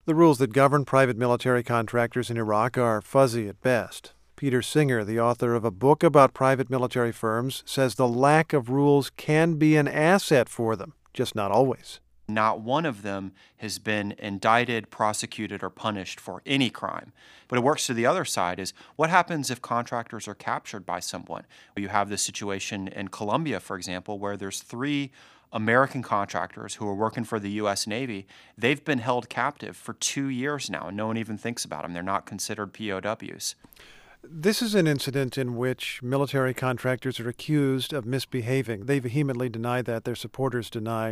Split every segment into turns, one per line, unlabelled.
The rules that govern private military contractors in Iraq are fuzzy at best. Peter Singer, the author of a book about private military firms, says the lack of rules can be an asset for them, just not always.
Not one of them has been indicted, prosecuted, or punished for any crime. But it works to the other side is what happens if contractors are captured by someone? You have this situation in Colombia, for example, where there's 3 American contractors who are working for the U.S. Navy. They've been held captive for 2 years now, and no one even thinks about them. They're not considered POWs.
This is an incident in which military contractors are accused of misbehaving. They vehemently deny that. Their supporters deny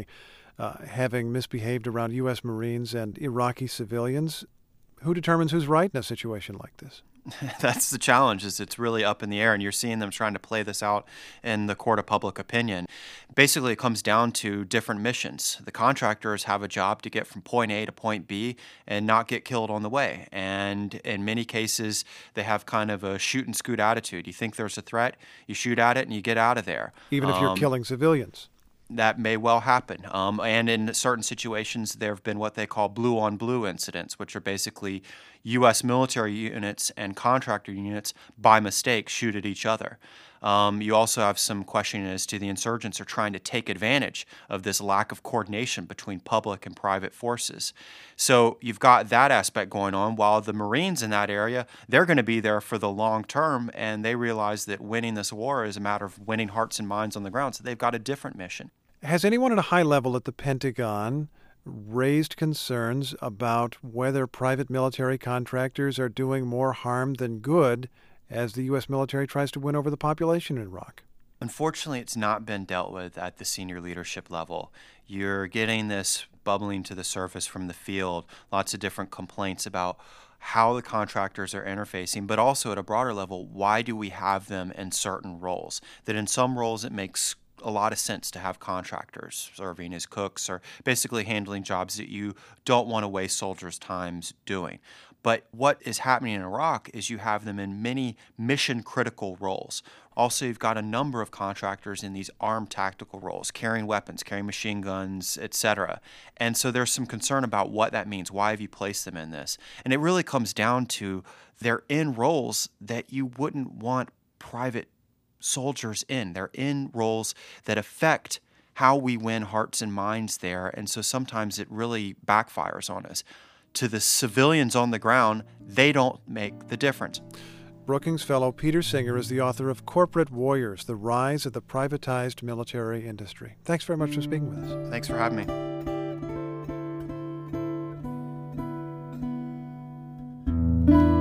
having misbehaved around U.S. Marines and Iraqi civilians. Who determines who's right in a situation like this?
That's the challenge, is it's really up in the air, and you're seeing them trying to play this out in the court of public opinion. Basically, it comes down to different missions. The contractors have a job to get from point A to point B and not get killed on the way. And in many cases, they have kind of a shoot and scoot attitude. You think there's a threat, you shoot at it, and you get out of there.
Even if you're killing civilians.
That may well happen. And in certain situations, there have been what they call blue-on-blue incidents, which are basically U.S. military units and contractor units, by mistake, shoot at each other. You also have some questioning as to the insurgents are trying to take advantage of this lack of coordination between public and private forces. So you've got that aspect going on, while the Marines in that area, they're going to be there for the long term, and they realize that winning this war is a matter of winning hearts and minds on the ground, so they've got a different mission.
Has anyone at a high level at the Pentagon raised concerns about whether private military contractors are doing more harm than good as the U.S. military tries to win over the population in Iraq?
Unfortunately, it's not been dealt with at the senior leadership level. You're getting this bubbling to the surface from the field, lots of different complaints about how the contractors are interfacing, but also at a broader level, why do we have them in certain roles? That in some roles it makes a lot of sense to have contractors serving as cooks or basically handling jobs that you don't want to waste soldiers' times doing. But what is happening in Iraq is you have them in many mission-critical roles. Also, you've got a number of contractors in these armed tactical roles, carrying weapons, carrying machine guns, etc. And so there's some concern about what that means. Why have you placed them in this? And it really comes down to they're in roles that you wouldn't want private soldiers in. They're in roles that affect how we win hearts and minds there. And so sometimes it really backfires on us. To the civilians on the ground, they don't make the difference.
Brookings Fellow Peter Singer is the author of Corporate Warriors, The Rise of the Privatized Military Industry. Thanks very much for speaking with us.
Thanks for having me.